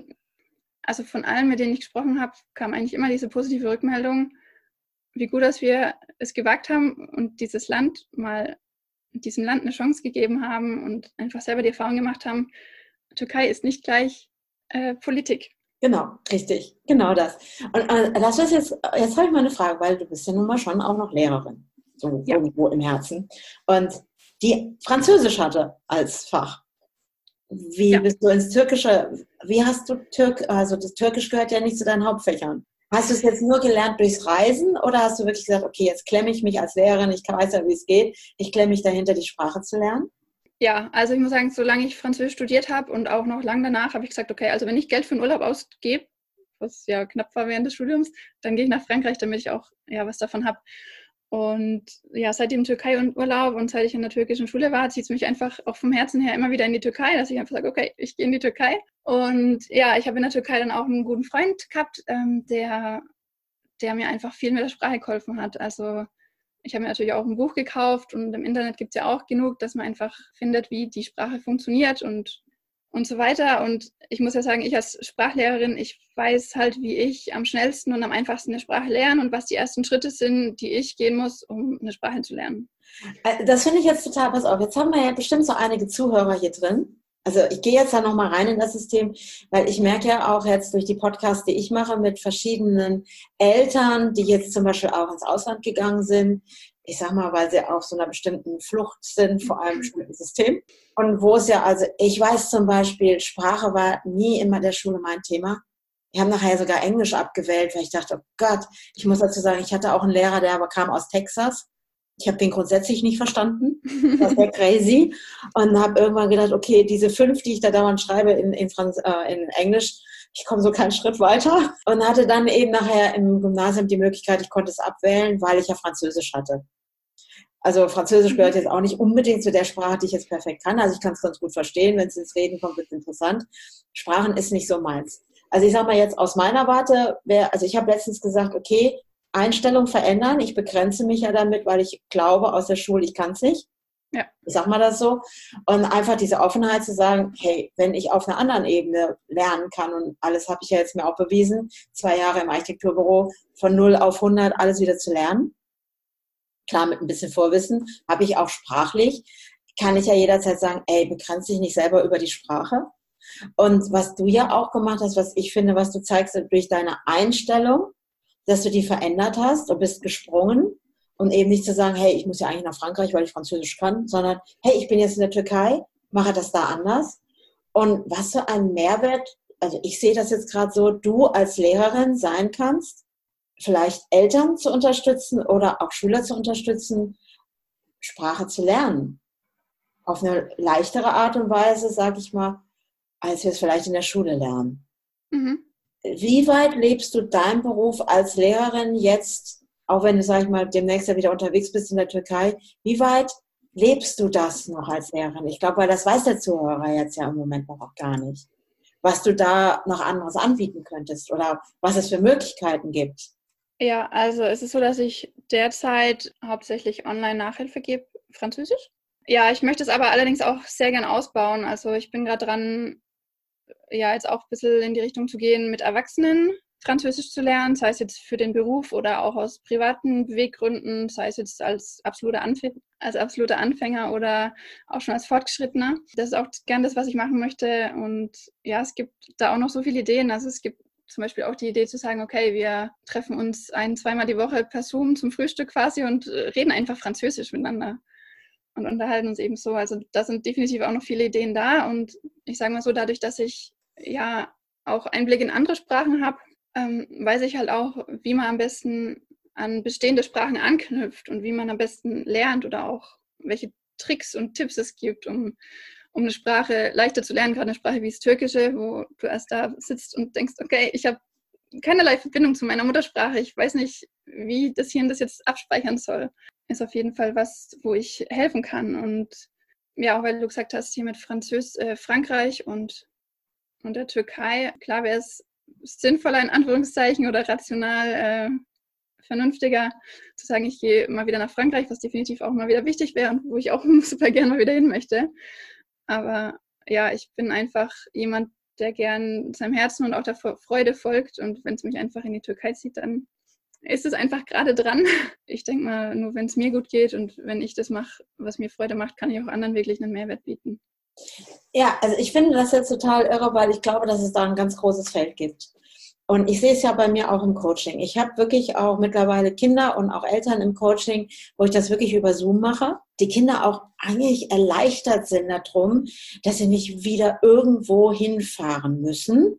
mit denen ich gesprochen habe, kam eigentlich immer diese positive Rückmeldung, wie gut, dass wir es gewagt haben und diesem Land eine Chance gegeben haben und einfach selber die Erfahrung gemacht haben, Türkei ist nicht gleich Politik. Genau, richtig, genau das. Und das ist jetzt habe ich mal eine Frage, weil du bist ja nun mal schon auch noch Lehrerin, so Ja. irgendwo im Herzen. Und die Französisch hatte als Fach. Wie bist du ins Türkische, wie hast du also das Türkisch gehört ja nicht zu deinen Hauptfächern. Hast du es jetzt nur gelernt durchs Reisen oder hast du wirklich gesagt, okay, jetzt klemme ich mich als Lehrerin, ich weiß ja, wie es geht, ich klemme mich dahinter, die Sprache zu lernen? Ja, also ich muss sagen, solange ich Französisch studiert habe und auch noch lang danach, habe ich gesagt, okay, also wenn ich Geld für den Urlaub ausgebe, was ja knapp war während des Studiums, dann gehe ich nach Frankreich, damit ich auch was davon habe. Und ja, seit dem Türkei-Urlaub und seit ich in der türkischen Schule war, zieht es mich einfach auch vom Herzen her immer wieder in die Türkei, dass ich einfach sage, okay, ich gehe in die Türkei. Und ja, ich habe in der Türkei dann auch einen guten Freund gehabt, der mir einfach viel mit der Sprache geholfen hat. Also ich habe mir natürlich auch ein Buch gekauft und im Internet gibt es ja auch genug, dass man einfach findet, wie die Sprache funktioniert und so weiter. Und ich muss ja sagen, ich als Sprachlehrerin, ich weiß halt, wie ich am schnellsten und am einfachsten eine Sprache lerne und was die ersten Schritte sind, die ich gehen muss, um eine Sprache zu lernen. Das finde ich jetzt total, pass auf, jetzt haben wir ja bestimmt so einige Zuhörer hier drin. Also ich gehe jetzt da nochmal rein in das System, weil ich merke ja auch jetzt durch die Podcasts, die ich mache mit verschiedenen Eltern, die jetzt zum Beispiel auch ins Ausland gegangen sind, ich sag mal, weil sie auf so einer bestimmten Flucht sind, vor allem im System. Und wo es ja, also ich weiß zum Beispiel, Sprache war nie in der Schule mein Thema. Wir haben nachher sogar Englisch abgewählt, weil ich dachte, oh Gott, ich muss dazu sagen, ich hatte auch einen Lehrer, der aber kam aus Texas. Ich habe den grundsätzlich nicht verstanden. Das war crazy. Und habe irgendwann gedacht, okay, diese 5, die ich da dauernd schreibe in Englisch, ich komme so keinen Schritt weiter. Und hatte dann eben nachher im Gymnasium die Möglichkeit, ich konnte es abwählen, weil ich ja Französisch hatte. Also Französisch gehört jetzt auch nicht unbedingt zu der Sprache, die ich jetzt perfekt kann. Also ich kann es ganz gut verstehen. Wenn es ins Reden kommt, wird es interessant. Sprachen ist nicht so meins. Also ich sage mal jetzt aus meiner Warte, also ich habe letztens gesagt, okay, Einstellung verändern. Ich begrenze mich ja damit, weil ich glaube aus der Schule, ich kann es nicht. Ja. Ich sag mal das so. Und einfach diese Offenheit zu sagen, hey, wenn ich auf einer anderen Ebene lernen kann und alles habe ich ja jetzt mir auch bewiesen, 2 Jahre im Architekturbüro, von 0 auf 100 alles wieder zu lernen. Klar, mit ein bisschen Vorwissen, habe ich auch sprachlich, kann ich ja jederzeit sagen, ey, begrenze dich nicht selber über die Sprache. Und was du ja auch gemacht hast, was ich finde, was du zeigst durch deine Einstellung, dass du die verändert hast und bist gesprungen und eben nicht zu sagen, hey, ich muss ja eigentlich nach Frankreich, weil ich Französisch kann, sondern hey, ich bin jetzt in der Türkei, mache das da anders. Und was für ein Mehrwert, also ich sehe das jetzt gerade so, du als Lehrerin sein kannst, vielleicht Eltern zu unterstützen oder auch Schüler zu unterstützen, Sprache zu lernen. Auf eine leichtere Art und Weise, sage ich mal, als wir es vielleicht in der Schule lernen. Mhm. Wie weit lebst du deinen Beruf als Lehrerin jetzt auch wenn du, sag ich mal, demnächst ja wieder unterwegs bist in der Türkei, wie weit lebst du das noch als Lehrerin? Ich glaube, weil das weiß der Zuhörer jetzt ja im Moment noch auch gar nicht. Was du da noch anderes anbieten könntest oder was es für Möglichkeiten gibt. Ja, also es ist so, dass ich derzeit hauptsächlich Online-Nachhilfe gebe, Französisch. Ja, ich möchte es aber allerdings auch sehr gern ausbauen. Also ich bin gerade dran, ja, jetzt auch ein bisschen in die Richtung zu gehen, mit Erwachsenen Französisch zu lernen, sei es jetzt für den Beruf oder auch aus privaten Beweggründen, sei es jetzt als absoluter Anfänger oder auch schon als Fortgeschrittener. Das ist auch gern das, was ich machen möchte. Und ja, es gibt da auch noch so viele Ideen. Also es gibt zum Beispiel auch die Idee zu sagen, okay, wir treffen uns zweimal die Woche per Zoom zum Frühstück quasi und reden einfach Französisch miteinander und unterhalten uns eben so. Also da sind definitiv auch noch viele Ideen da. Und ich sage mal so, dadurch, dass ich ja auch Einblick in andere Sprachen habe, weiß ich halt auch, wie man am besten an bestehende Sprachen anknüpft und wie man am besten lernt oder auch welche Tricks und Tipps es gibt, um eine Sprache leichter zu lernen, gerade eine Sprache wie das Türkische, wo du erst da sitzt und denkst, okay, ich habe keinerlei Verbindung zu meiner Muttersprache, ich weiß nicht, wie das Hirn das jetzt abspeichern soll. Ist auf jeden Fall was, wo ich helfen kann. Und ja, auch weil du gesagt hast, hier mit Frankreich und der Türkei, klar wäre es sinnvoller in Anführungszeichen oder rational vernünftiger zu sagen, ich gehe mal wieder nach Frankreich, was definitiv auch mal wieder wichtig wäre und wo ich auch super gerne mal wieder hin möchte. Aber ja, ich bin einfach jemand, der gern seinem Herzen und auch der Freude folgt, und wenn es mich einfach in die Türkei zieht, dann ist es einfach gerade dran. Ich denke mal, nur wenn es mir gut geht und wenn ich das mache, was mir Freude macht, kann ich auch anderen wirklich einen Mehrwert bieten. Ja, also ich finde das jetzt total irre, weil ich glaube, dass es da ein ganz großes Feld gibt. Und ich sehe es ja bei mir auch im Coaching. Ich habe wirklich auch mittlerweile Kinder und auch Eltern im Coaching, wo ich das wirklich über Zoom mache. Die Kinder auch eigentlich erleichtert sind darum, dass sie nicht wieder irgendwo hinfahren müssen,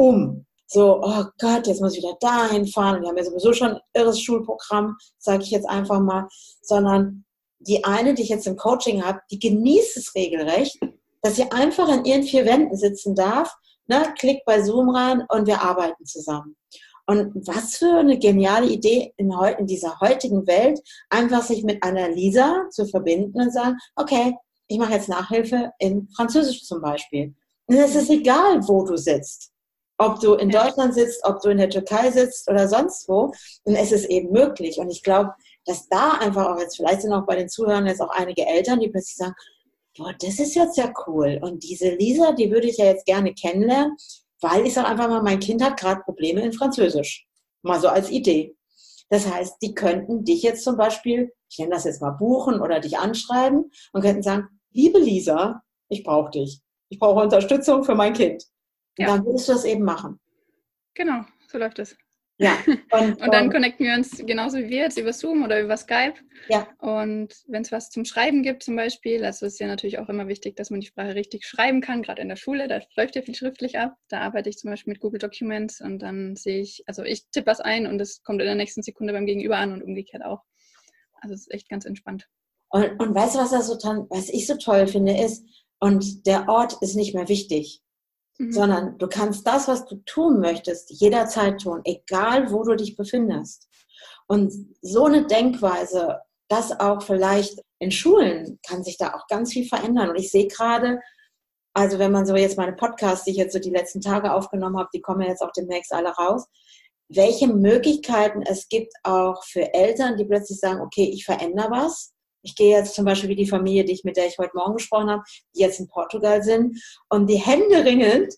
so, oh Gott, jetzt muss ich wieder dahin fahren. Wir haben ja sowieso schon ein irres Schulprogramm, sage ich jetzt einfach mal. Sondern die eine, die ich jetzt im Coaching habe, die genießt es regelrecht, dass sie einfach in ihren vier Wänden sitzen darf, ne, klickt bei Zoom rein und wir arbeiten zusammen. Und was für eine geniale Idee in dieser heutigen Welt, einfach sich mit einer Lisa zu verbinden und sagen, okay, ich mache jetzt Nachhilfe in Französisch zum Beispiel. Und es ist egal, wo du sitzt. Ob du in Deutschland sitzt, ob du in der Türkei sitzt oder sonst wo. Und es ist eben möglich. Und ich glaube, dass da einfach auch jetzt, vielleicht sind auch bei den Zuhörern jetzt auch einige Eltern, die plötzlich sagen, boah, das ist jetzt ja cool. Und diese Lisa, die würde ich ja jetzt gerne kennenlernen, weil ich sage einfach mal, mein Kind hat gerade Probleme in Französisch. Mal so als Idee. Das heißt, die könnten dich jetzt zum Beispiel, ich nenne das jetzt mal buchen oder dich anschreiben und könnten sagen, liebe Lisa, ich brauche dich. Ich brauche Unterstützung für mein Kind. Und dann würdest du das eben machen. Genau, so läuft es. Ja. Und dann connecten wir uns genauso wie wir jetzt über Zoom oder über Skype. Ja. Und wenn es was zum Schreiben gibt zum Beispiel, also ist ja natürlich auch immer wichtig, dass man die Sprache richtig schreiben kann, gerade in der Schule, da läuft ja viel schriftlich ab. Da arbeite ich zum Beispiel mit Google Documents und dann sehe ich, also ich tippe was ein und es kommt in der nächsten Sekunde beim Gegenüber an und umgekehrt auch. Also es ist echt ganz entspannt. Und weißt du, was ich so toll finde, ist, und der Ort ist nicht mehr wichtig. Sondern du kannst das, was du tun möchtest, jederzeit tun, egal wo du dich befindest. Und so eine Denkweise, das auch vielleicht in Schulen, kann sich da auch ganz viel verändern. Und ich sehe gerade, also wenn man so jetzt meine Podcasts, die ich jetzt so die letzten Tage aufgenommen habe, die kommen ja jetzt auch demnächst alle raus, welche Möglichkeiten es gibt auch für Eltern, die plötzlich sagen, okay, ich verändere was. Ich gehe jetzt zum Beispiel wie die Familie, mit der ich heute Morgen gesprochen habe, die jetzt in Portugal sind und die händeringend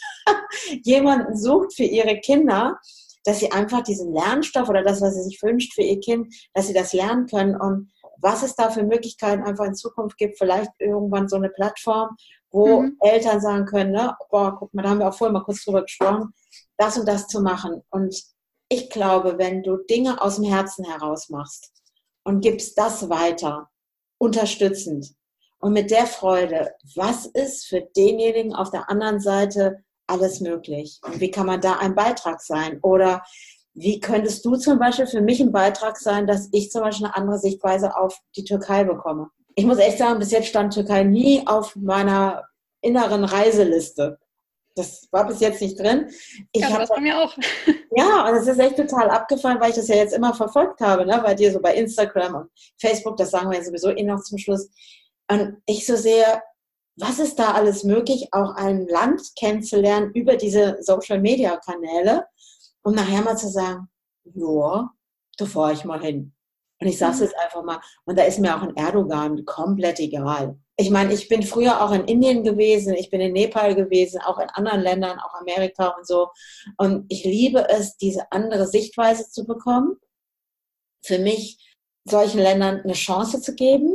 jemanden sucht für ihre Kinder, dass sie einfach diesen Lernstoff oder das, was sie sich wünscht für ihr Kind, dass sie das lernen können und was es da für Möglichkeiten einfach in Zukunft gibt, vielleicht irgendwann so eine Plattform, wo Eltern sagen können, ne, boah, guck mal, da haben wir auch vorher mal kurz drüber gesprochen, das und das zu machen. Und ich glaube, wenn du Dinge aus dem Herzen heraus machst, und gibst das weiter, unterstützend und mit der Freude, was ist für denjenigen auf der anderen Seite alles möglich? Und wie kann man da ein Beitrag sein? Oder wie könntest du zum Beispiel für mich ein Beitrag sein, dass ich zum Beispiel eine andere Sichtweise auf die Türkei bekomme? Ich muss echt sagen, bis jetzt stand Türkei nie auf meiner inneren Reiseliste. Das war bis jetzt nicht drin. Ja, das bei mir auch. Ja, und es ist echt total abgefallen, weil ich das ja jetzt immer verfolgt habe, ne? Bei dir so bei Instagram und Facebook, das sagen wir ja sowieso noch zum Schluss. Und ich so sehe, was ist da alles möglich, auch ein Land kennenzulernen über diese Social-Media-Kanäle, um nachher mal zu sagen, ja, da fahre ich mal hin. Und ich sage es jetzt einfach mal, und da ist mir auch ein Erdogan komplett egal. Ich meine, ich bin früher auch in Indien gewesen, ich bin in Nepal gewesen, auch in anderen Ländern, auch Amerika und so. Und ich liebe es, diese andere Sichtweise zu bekommen, für mich solchen Ländern eine Chance zu geben,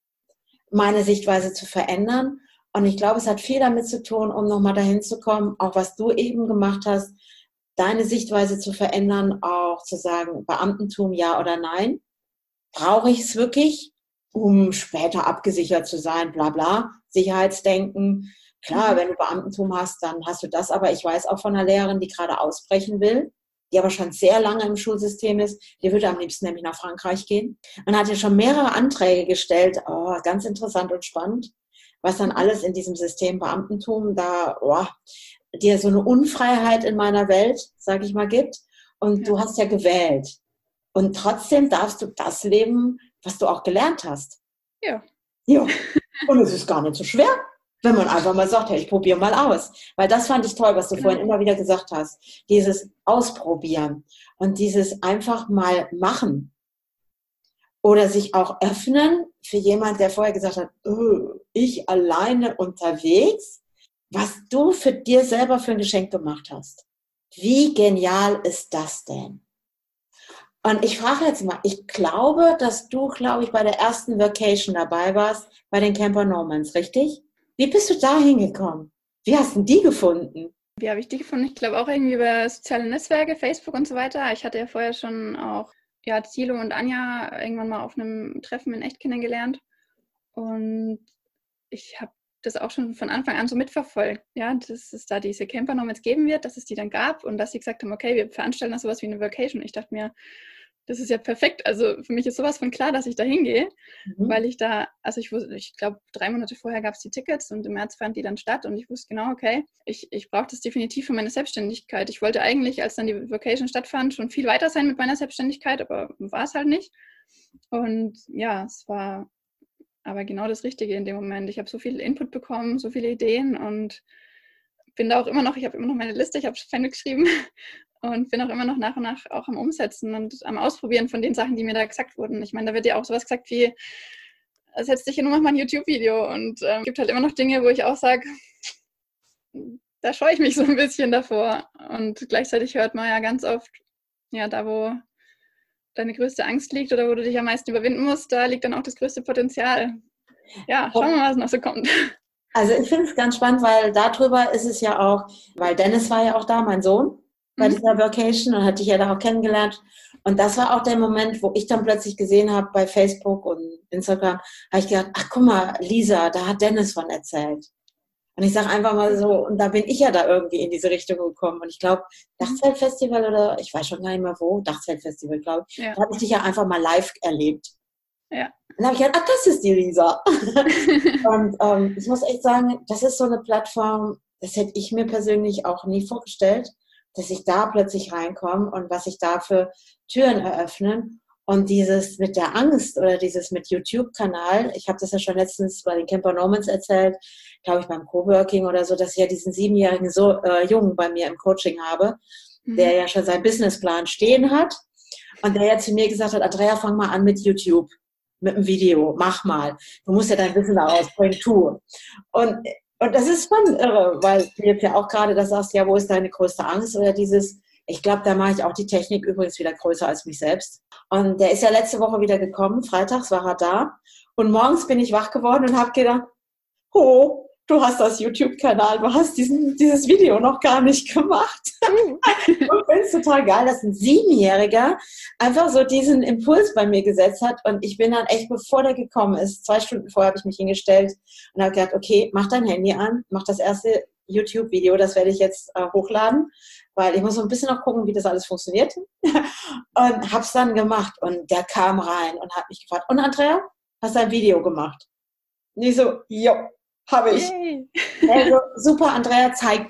meine Sichtweise zu verändern. Und ich glaube, es hat viel damit zu tun, um nochmal dahin zu kommen, auch was du eben gemacht hast, deine Sichtweise zu verändern, auch zu sagen, Beamtentum ja oder nein. Brauche ich es wirklich, um später abgesichert zu sein, bla bla, Sicherheitsdenken. Klar, wenn du Beamtentum hast, dann hast du das, aber ich weiß auch von einer Lehrerin, die gerade ausbrechen will, die aber schon sehr lange im Schulsystem ist, die würde am liebsten nämlich nach Frankreich gehen. Man hat ja schon mehrere Anträge gestellt, oh, ganz interessant und spannend, was dann alles in diesem System Beamtentum da, oh, dir so eine Unfreiheit in meiner Welt, sage ich mal, gibt. Und du hast ja gewählt. Und trotzdem darfst du das leben, was du auch gelernt hast. Ja. Ja. Und es ist gar nicht so schwer, wenn man einfach mal sagt, hey, ich probiere mal aus. Weil das fand ich toll, was du vorhin immer wieder gesagt hast. Dieses Ausprobieren und dieses einfach mal machen. Oder sich auch öffnen für jemand, der vorher gesagt hat, oh, ich alleine unterwegs, was du für dir selber für ein Geschenk gemacht hast. Wie genial ist das denn? Und ich frage jetzt mal, ich glaube, dass du, bei der ersten Vacation dabei warst, bei den Camper Normans, richtig? Wie bist du da hingekommen? Wie hast du die gefunden? Wie habe ich die gefunden? Ich glaube auch irgendwie über soziale Netzwerke, Facebook und so weiter. Ich hatte ja vorher schon auch Thilo und Anja irgendwann mal auf einem Treffen in echt kennengelernt. Und ich habe das auch schon von Anfang an so mitverfolgt, ja, dass es da diese Camper Nomads geben wird, dass es die dann gab und dass sie gesagt haben, okay, wir veranstalten da sowas wie eine Vacation. Ich dachte mir, das ist ja perfekt. Also für mich ist sowas von klar, dass ich da hingehe, weil ich da, also ich glaube, 3 Monate vorher gab es die Tickets und im März fand die dann statt und ich wusste genau, okay, ich brauche das definitiv für meine Selbstständigkeit. Ich wollte eigentlich, als dann die Vacation stattfand, schon viel weiter sein mit meiner Selbstständigkeit, aber war es halt nicht. Und ja, es war aber genau das Richtige in dem Moment. Ich habe so viel Input bekommen, so viele Ideen und bin da auch immer noch, ich habe immer noch meine Liste, ich habe Fan geschrieben und bin auch immer noch nach und nach auch am Umsetzen und am Ausprobieren von den Sachen, die mir da gesagt wurden. Ich meine, da wird ja auch sowas gesagt wie, setz dich hin und mach mal ein YouTube-Video und es gibt halt immer noch Dinge, wo ich auch sage, da scheue ich mich so ein bisschen davor und gleichzeitig hört man ja ganz oft, ja, da wo deine größte Angst liegt oder wo du dich am meisten überwinden musst, da liegt dann auch das größte Potenzial. Ja, schauen wir mal, was noch so kommt. Also ich finde es ganz spannend, weil darüber ist es ja auch, weil Dennis war ja auch da, mein Sohn, bei dieser Vacation und hat dich ja da auch kennengelernt. Und das war auch der Moment, wo ich dann plötzlich gesehen habe bei Facebook und Instagram, habe ich gedacht, ach guck mal, Lisa, da hat Dennis von erzählt. Und ich sage einfach mal so, und da bin ich ja da irgendwie in diese Richtung gekommen. Und ich glaube, Dachzeltfestival oder ich weiß schon gar nicht mehr wo, Dachzeltfestival, glaube ich, da habe ich dich ja einfach mal live erlebt. Ja. Und dann habe ich gedacht, ach, das ist die Lisa. Und ich muss echt sagen, das ist so eine Plattform, das hätte ich mir persönlich auch nie vorgestellt, dass ich da plötzlich reinkomme und was sich da für Türen eröffnen. Und dieses mit der Angst oder dieses mit YouTube-Kanal, ich habe das ja schon letztens bei den Camper Normans erzählt, glaube ich beim Coworking oder so, dass ich ja diesen 7-jährigen Jungen bei mir im Coaching habe, der ja schon seinen Businessplan stehen hat und der ja zu mir gesagt hat, Andrea, fang mal an mit YouTube, mit einem Video, mach mal. Du musst ja dein Wissen da rausbringen, tu. Und das ist schon irre, weil du jetzt ja auch gerade das sagst, ja, wo ist deine größte Angst oder dieses, ich glaube, da mache ich auch die Technik übrigens wieder größer als mich selbst. Und der ist ja letzte Woche wieder gekommen, freitags war er da. Und morgens bin ich wach geworden und habe gedacht, oh, du hast das YouTube-Kanal, du hast dieses Video noch gar nicht gemacht. Und ich finde es total geil, dass ein 7-Jähriger einfach so diesen Impuls bei mir gesetzt hat. Und ich bin dann echt, bevor der gekommen ist, 2 Stunden vorher habe ich mich hingestellt und habe gedacht, okay, mach dein Handy an, mach das erste YouTube-Video, das werde ich jetzt hochladen, weil ich muss so ein bisschen noch gucken, wie das alles funktioniert. Und habe es dann gemacht und der kam rein und hat mich gefragt, und Andrea, hast du ein Video gemacht? Und ich so, jo, habe ich. Also, super, Andrea, zeig mal.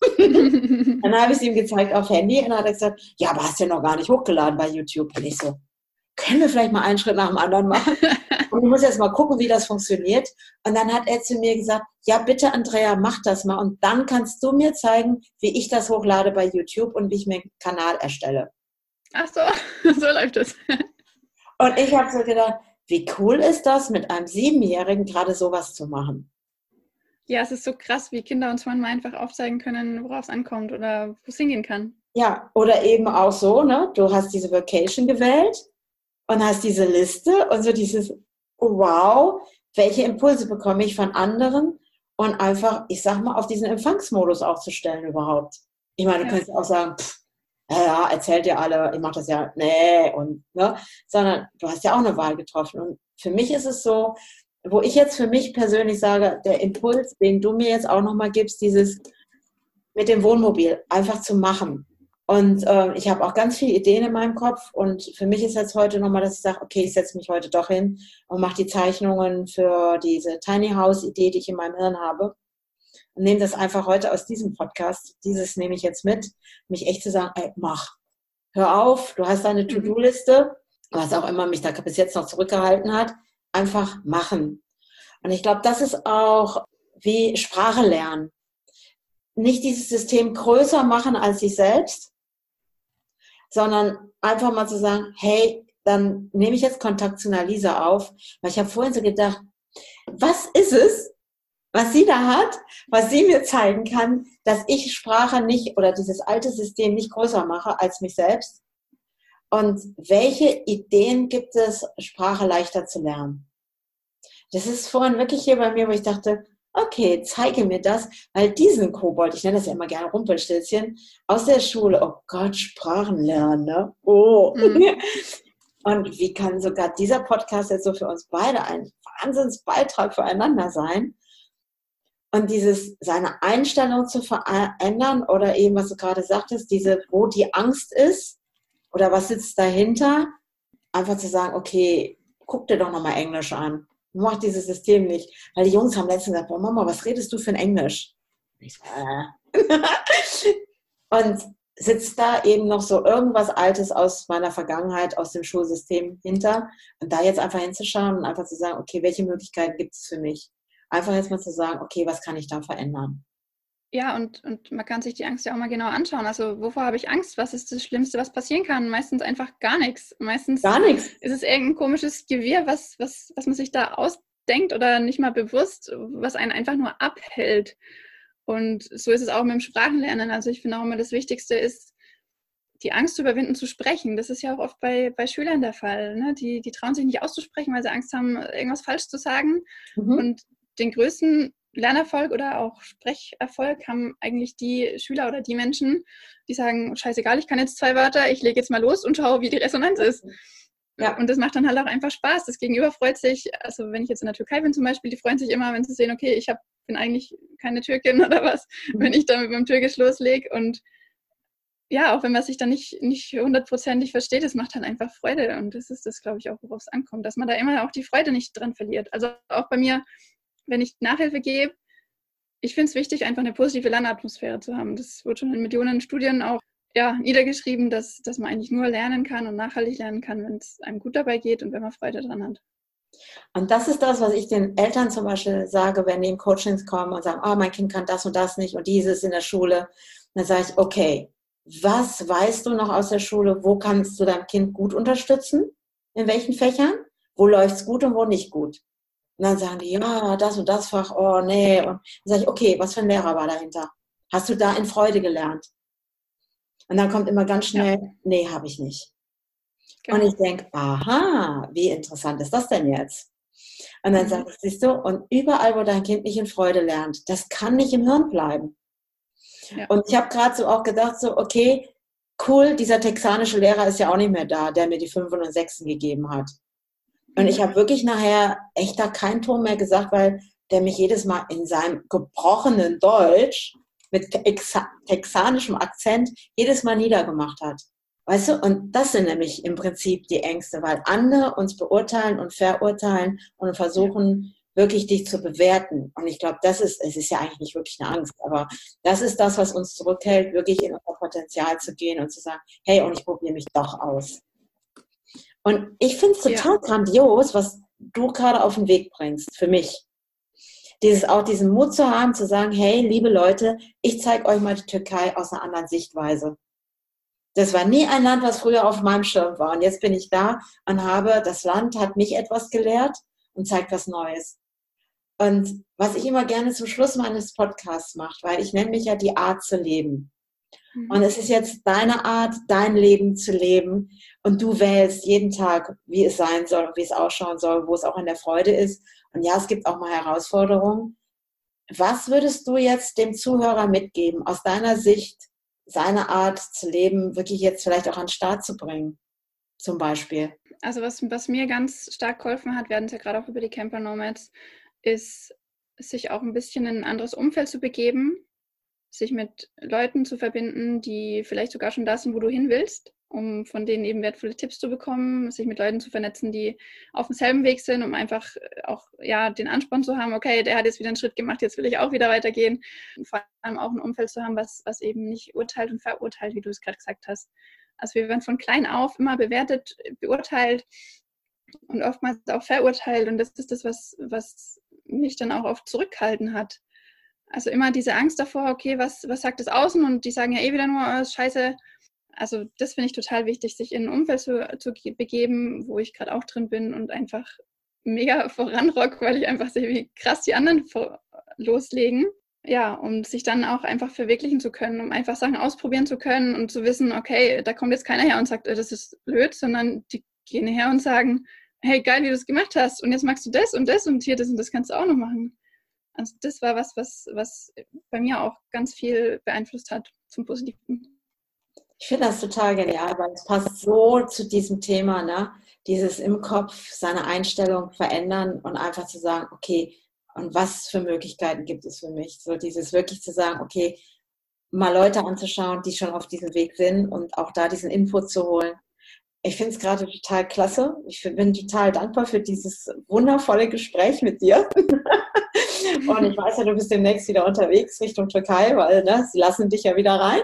Dann habe ich es ihm gezeigt auf Handy und dann hat er gesagt, ja, aber hast du ja noch gar nicht hochgeladen bei YouTube. Und ich so, können wir vielleicht mal einen Schritt nach dem anderen machen? Und ich muss jetzt mal gucken, wie das funktioniert. Und dann hat er zu mir gesagt, ja, bitte, Andrea, mach das mal. Und dann kannst du mir zeigen, wie ich das hochlade bei YouTube und wie ich mir einen Kanal erstelle. Ach so, so läuft es. Und ich habe so gedacht, wie cool ist das, mit einem 7-Jährigen gerade sowas zu machen? Ja, es ist so krass, wie Kinder uns manchmal einfach aufzeigen können, worauf es ankommt oder wo es hingehen kann. Ja, oder eben auch so, ne? Du hast diese Vacation gewählt und hast diese Liste und so dieses, wow, welche Impulse bekomme ich von anderen und einfach, ich sag mal, auf diesen Empfangsmodus aufzustellen überhaupt. Ich meine, du Ja. könntest auch sagen, ja, erzählt ihr alle, ich mache das ja, nee, und, ne, sondern du hast ja auch eine Wahl getroffen. Und für mich ist es so, wo ich jetzt für mich persönlich sage, der Impuls, den du mir jetzt auch nochmal gibst, dieses mit dem Wohnmobil einfach zu machen. Und ich habe auch ganz viele Ideen in meinem Kopf und für mich ist jetzt heute nochmal, dass ich sage, okay, ich setze mich heute doch hin und mache die Zeichnungen für diese Tiny House Idee, die ich in meinem Hirn habe und nehme das einfach heute aus diesem Podcast, dieses nehme ich jetzt mit, mich echt zu sagen, ey, mach, hör auf, du hast deine To-Do-Liste, was auch immer mich da bis jetzt noch zurückgehalten hat, einfach machen. Und ich glaube, das ist auch wie Sprache lernen. Nicht dieses System größer machen als sich selbst, sondern einfach mal zu sagen, hey, dann nehme ich jetzt Kontakt zu einer Lisa auf, weil ich habe vorhin so gedacht, was ist es, was sie da hat, was sie mir zeigen kann, dass ich Sprache nicht oder dieses alte System nicht größer mache als mich selbst? Und welche Ideen gibt es, Sprache leichter zu lernen? Das ist vorhin wirklich hier bei mir, wo ich dachte, okay, zeige mir das, weil diesen Kobold, ich nenne das ja immer gerne Rumpelstilzchen, aus der Schule, oh Gott, Sprachen lernen, ne? Oh. Und wie kann sogar dieser Podcast jetzt so für uns beide ein Wahnsinnsbeitrag füreinander sein? Und dieses, seine Einstellung zu verändern oder eben, was du gerade sagtest, diese, wo die Angst ist oder was sitzt dahinter, einfach zu sagen, okay, guck dir doch nochmal Englisch an. Mach dieses System nicht. Weil die Jungs haben letztens gesagt, boah, Mama, was redest du für ein Englisch? Ich so, Und sitzt da eben noch so irgendwas Altes aus meiner Vergangenheit, aus dem Schulsystem hinter. Und da jetzt einfach hinzuschauen und einfach zu sagen, okay, welche Möglichkeiten gibt es für mich? Einfach jetzt mal zu sagen, okay, was kann ich da verändern? Ja, und man kann sich die Angst ja auch mal genau anschauen. Also wovor habe ich Angst? Was ist das Schlimmste, was passieren kann? Meistens einfach gar nichts. Meistens Gar nichts. ist es irgendein komisches Gewirr, was man sich da ausdenkt oder nicht mal bewusst, was einen einfach nur abhält. Und so ist es auch mit dem Sprachenlernen. Also ich finde auch immer, das Wichtigste ist, die Angst zu überwinden, zu sprechen. Das ist ja auch oft bei Schülern der Fall. Ne? Die trauen sich nicht auszusprechen, weil sie Angst haben, irgendwas falsch zu sagen. Und den größten Lernerfolg oder auch Sprecherfolg haben eigentlich die Schüler oder die Menschen, die sagen, scheißegal, ich kann jetzt 2 Wörter, ich lege jetzt mal los und schaue, wie die Resonanz ist. Ja. Und das macht dann halt auch einfach Spaß. Das Gegenüber freut sich, also wenn ich jetzt in der Türkei bin zum Beispiel, die freuen sich immer, wenn sie sehen, okay, bin eigentlich keine Türkin oder was, wenn ich da mit meinem Türkisch loslege. Und ja, auch wenn man sich dann nicht 100%ig versteht, es macht halt einfach Freude. Und das ist das, glaube ich, auch, worauf es ankommt, dass man da immer auch die Freude nicht dran verliert. Also auch bei mir, wenn ich Nachhilfe gebe, ich finde es wichtig, einfach eine positive Lernatmosphäre zu haben. Das wird schon in Millionen Studien auch niedergeschrieben, dass man eigentlich nur lernen kann und nachhaltig lernen kann, wenn es einem gut dabei geht und wenn man Freude dran hat. Und das ist das, was ich den Eltern zum Beispiel sage, wenn die in Coachings kommen und sagen, oh, mein Kind kann das und das nicht und dieses in der Schule. Dann sage ich, okay, was weißt du noch aus der Schule? Wo kannst du dein Kind gut unterstützen? In welchen Fächern? Wo läuft es gut und wo nicht gut? Und dann sagen die, ja, das und das Fach, oh nee. Und dann sage ich, okay, was für ein Lehrer war dahinter? Hast du da in Freude gelernt? Und dann kommt immer ganz schnell, nee, habe ich nicht. Genau. Und ich denke, aha, wie interessant ist das denn jetzt? Und dann sage ich, siehst du, und überall, wo dein Kind nicht in Freude lernt, das kann nicht im Hirn bleiben. Ja. Und ich habe gerade so auch gedacht, so, okay, cool, dieser texanische Lehrer ist ja auch nicht mehr da, der mir die 5 und 6 gegeben hat. Und ich habe wirklich nachher echt da keinen Ton mehr gesagt, weil der mich jedes Mal in seinem gebrochenen Deutsch mit texanischem Akzent jedes Mal niedergemacht hat. Weißt du, und das sind nämlich im Prinzip die Ängste, weil andere uns beurteilen und verurteilen und versuchen, wirklich dich zu bewerten. Und ich glaube, es ist ja eigentlich nicht wirklich eine Angst, aber das ist das, was uns zurückhält, wirklich in unser Potenzial zu gehen und zu sagen, hey, und ich probiere mich doch aus. Und ich finde es total grandios, was du gerade auf den Weg bringst, für mich. Diesen Mut zu haben, zu sagen, hey, liebe Leute, ich zeige euch mal die Türkei aus einer anderen Sichtweise. Das war nie ein Land, was früher auf meinem Schirm war. Und jetzt bin ich da und das Land hat mich etwas gelehrt und zeigt was Neues. Und was ich immer gerne zum Schluss meines Podcasts mache, weil ich nenne mich ja die Art zu leben. Und es ist jetzt deine Art, dein Leben zu leben. Und du wählst jeden Tag, wie es sein soll und wie es ausschauen soll, wo es auch in der Freude ist. Und ja, es gibt auch mal Herausforderungen. Was würdest du jetzt dem Zuhörer mitgeben, aus deiner Sicht, seine Art zu leben, wirklich jetzt vielleicht auch an den Start zu bringen, zum Beispiel? Also was mir ganz stark geholfen hat, wir hatten es ja gerade auch über die Camper Nomads, ist, sich auch ein bisschen in ein anderes Umfeld zu begeben, sich mit Leuten zu verbinden, die vielleicht sogar schon da sind, wo du hin willst, um von denen eben wertvolle Tipps zu bekommen, sich mit Leuten zu vernetzen, die auf demselben Weg sind, um einfach auch den Ansporn zu haben, okay, der hat jetzt wieder einen Schritt gemacht, jetzt will ich auch wieder weitergehen. Und vor allem auch ein Umfeld zu haben, was eben nicht urteilt und verurteilt, wie du es gerade gesagt hast. Also wir werden von klein auf immer bewertet, beurteilt und oftmals auch verurteilt. Und das ist das, was mich dann auch oft zurückgehalten hat. Also immer diese Angst davor, okay, was sagt das Außen? Und die sagen ja eh wieder nur, oh, ist scheiße. Also das finde ich total wichtig, sich in ein Umfeld zu begeben, wo ich gerade auch drin bin und einfach mega voranrock, weil ich einfach sehe, wie krass die anderen loslegen. Ja, um sich dann auch einfach verwirklichen zu können, um einfach Sachen ausprobieren zu können und zu wissen, okay, da kommt jetzt keiner her und sagt, das ist blöd, sondern die gehen her und sagen, hey, geil, wie du das gemacht hast und jetzt magst du das und das und hier das und das kannst du auch noch machen. Also das war was bei mir auch ganz viel beeinflusst hat zum Positiven. Ich finde das total genial, weil es passt so zu diesem Thema, ne? Dieses im Kopf seine Einstellung verändern und einfach zu sagen, okay, und was für Möglichkeiten gibt es für mich? So dieses wirklich zu sagen, okay, mal Leute anzuschauen, die schon auf diesem Weg sind und auch da diesen Input zu holen. Ich finde es gerade total klasse. Ich bin total dankbar für dieses wundervolle Gespräch mit dir. Und ich weiß ja, du bist demnächst wieder unterwegs Richtung Türkei, weil sie lassen dich ja wieder rein.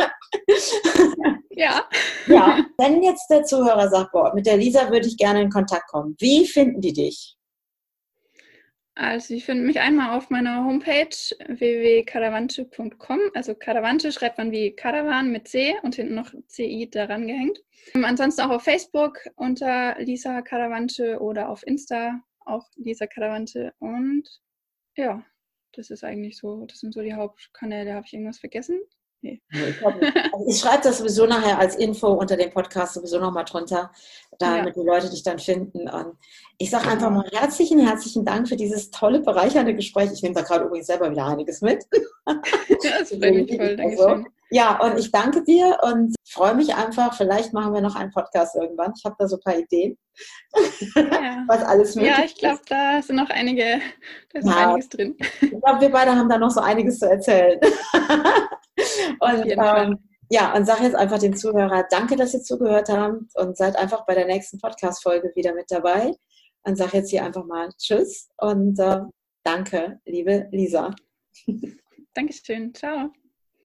Ja. Ja, wenn jetzt der Zuhörer sagt, boah, mit der Lisa würde ich gerne in Kontakt kommen, wie finden die dich? Also Sie finden mich einmal auf meiner Homepage www.caravante.com. Also Caravante schreibt man wie Caravan mit C und hinten noch CI daran gehängt. Ansonsten auch auf Facebook unter Lisa Caravante oder auf Insta auch Lisa Caravante. Und ja, das ist eigentlich so, das sind so die Hauptkanäle. Habe ich irgendwas vergessen? Nee. Ich schreibe das sowieso nachher als Info unter dem Podcast sowieso nochmal drunter, damit die Leute dich dann finden. Und ich sage einfach mal herzlichen Dank für dieses tolle, bereichernde Gespräch. Ich nehme da gerade übrigens selber wieder einiges mit. Ja, das freut mich voll, Dankeschön. Ja, und ich danke dir und freue mich einfach, vielleicht machen wir noch einen Podcast irgendwann. Ich habe da so ein paar Ideen, was alles möglich ist. Ja, ich glaube, da sind noch einiges drin. Ich glaube, wir beide haben da noch so einiges zu erzählen. Und und sage jetzt einfach den Zuhörer, danke, dass ihr zugehört habt und seid einfach bei der nächsten Podcast-Folge wieder mit dabei. Und sage jetzt hier einfach mal Tschüss und danke, liebe Lisa. Dankeschön, ciao.